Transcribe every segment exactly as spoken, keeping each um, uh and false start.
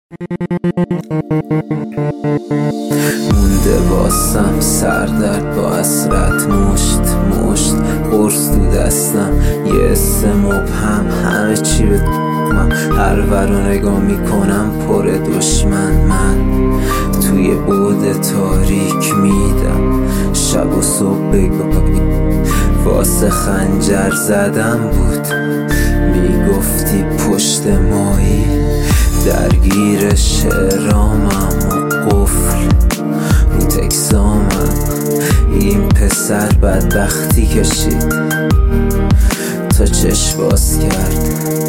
مونده واسم سردرد با حسرت، مشت مشت قرص تو دستم، یه اسم مبهم، همه چی به من. هر ورو نگاه میکنم پر دشمن، من توی بعد تاریک میدم شب و صبح بگاهی واسه خنجر زدم بود. میگفتی پشت مایی درگیر شعرامم و قفل رو تکسامم. این پسر بدبختی کشید تا چشم باز کرد،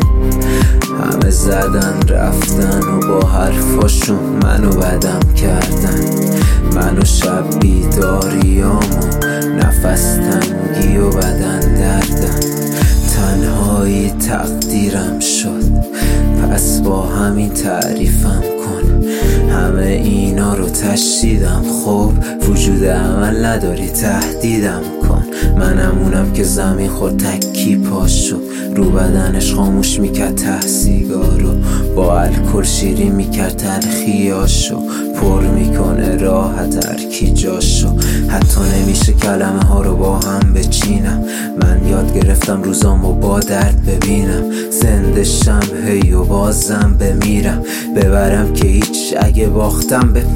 همه زدن رفتن و با حرفاشون منو بدم کردن. منو شب بیداریامو نفس تنگی و بدن دردم، تنهایی تقدیرم شد پس با همین تعریفم کن. همه اینا رو تشدیدم، خب وجود عمل نداری تهدیدم کن. منم اونم که زمین خورد تکی پاشو، رو بدنش خاموش میکرد ته سیگارو، با الکل شیرین میکرد تلخیاشو، پر میکنه راحت هرکی جاشو. حتی نمیشه کلمه ها رو با هم بچینم، من یاد گرفتم روزامو با درد ببینم. زنده شم هی و بازم بمیرم، ببرم که هیچ اگه باختم به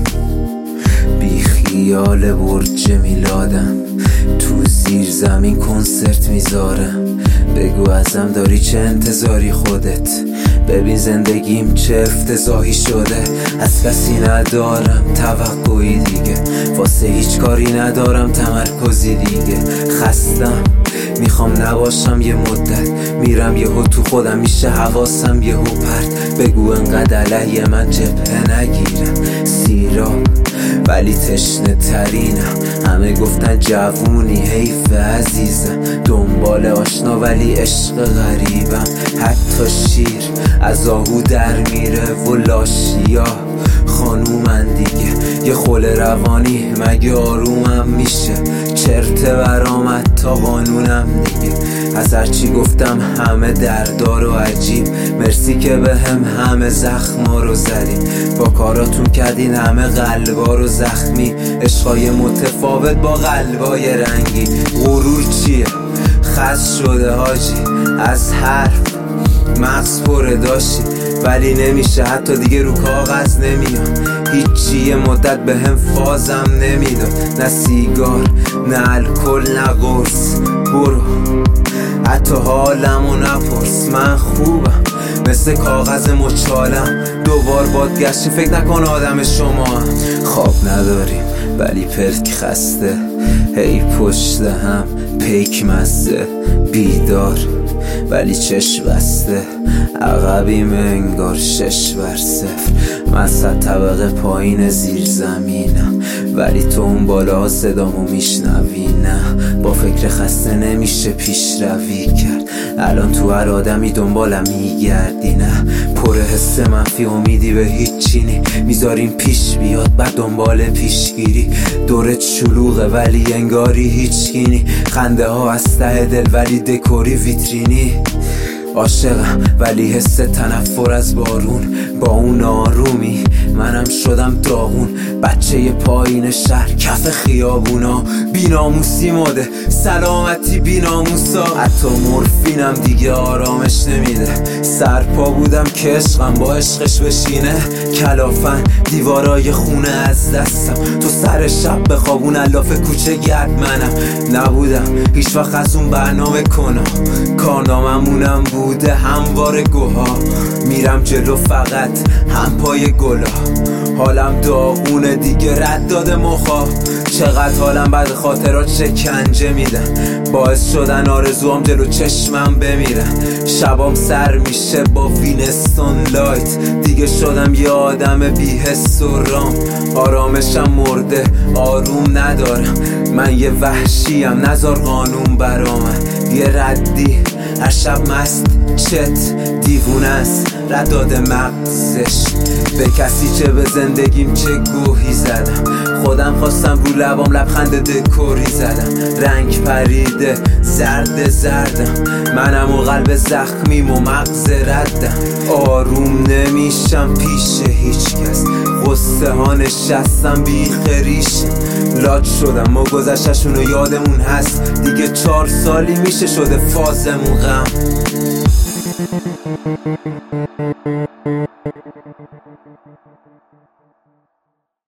بی خیال برج میلادم. تو زیر زمین کنسرت میذارم، بگو ازم داری چه انتظاری خودت. ببین زندگیم چه افتضاحی شده، از کسی ندارم توقعی دیگه، واسه هیچ کاری ندارم تمرکزی دیگه. خستم میخوام نباشم یه مدت، میرم یهو تو خودم میشه حواسم یهو پرت. بگو انقدر علیه من جبهه نگیرم، سیراب ولی تشنه ترینم. همه گفتن جوونی حیف عزیزم، دنبال آشنا ولی عشق غریبم. حتی شیر از آهو در میره و لاشیا خانومن دیگه. یه خل روانی مگه آرومم میشه، چرته برآمد تا قانونم دیگه. از هرچی گفتم همه دردار و عجیب، مرسی که به هم همه زخما رو زدین، با کاراتون کردین همه قلبا رو زخمی. عشقای متفاوت با قلبای رنگی، غرور چیه خس شده حاجی، از حرف مغز پره داشتی ولی نمیشه، حتی دیگه رو کاغذ نمیاد. هیچی یه مدت به هم فازم نمیداد، نه سیگار نه الکل نه قرص. برو حتی حالمو نپرس، من خوبم مثل کاغذ مچالم. دوبار باد گشتی فکر نکن آدم شما هم. خواب نداریم ولی پلک خسته، هی پشت هم پیک مزه. بیدار ولی چشم بسته، عقبیم انگار شش بر صفر. من صد طبقه پایین زیر زمینم ولی تو اون بالا صدامو میشنوی. نه با فکر خسته نمیشه پیشروی کرد، الان تو هر آدمی دنبالم میگردی. نه پر حس منفی امیدی به هیچی نی، میذاریم پیش بیاد بعد دنبال پیشگیری. دورت شلوغه ولی انگاری هیچکی نی، خنده ها از ته دل ولی دکوری ویترینی. عاشقم ولی حس تنفر از بارون، با اون آرومی منم شدم داغون. بچه پایین شهر کف خیابونا، بیناموسی مده سلامتی بیناموسا. حتی مورفینم دیگه آرامش نمیده، سرپا بودم که عشقم با عشقش بشینه. کلافن دیوارای خونه از دستم، تو سر شب بخوابون الاف کوچه گرد منم. نبودم هیچ وقت از اون برنامه کنم، کارناممونم بوده هموار گوها. میرم جلو فقط هم پای گلا، حالم داغونه دیگه رد داده مخا. چقدر حالم بعد خاطرات شکنجه میدن، باعث شدن آرزوام جلو چشمم بمیرن. شبام سر میشه با وینستون لایت، دیگه شدم یه آدم بی حس و رام. آرامشم مرده آروم ندارم، من یه وحشیم نزار قانون برامن. یه ردی هر شب مست چت دیوونه است، رد داده مغزش به کسی چه به زندگیم چه گوهی زدم، خودم خواستم رو لبام لبخند دکوری زدم. رنگ پریده زرد زردم، منم و قلب زخمیم و مغز ردم. آروم نمیشم پیش هیچ کس، غصه ها نشستم بی خریش. لاج شدم و گذشتشونو یادمون هست، دیگه چهار سالی میشه شده فازمون غم.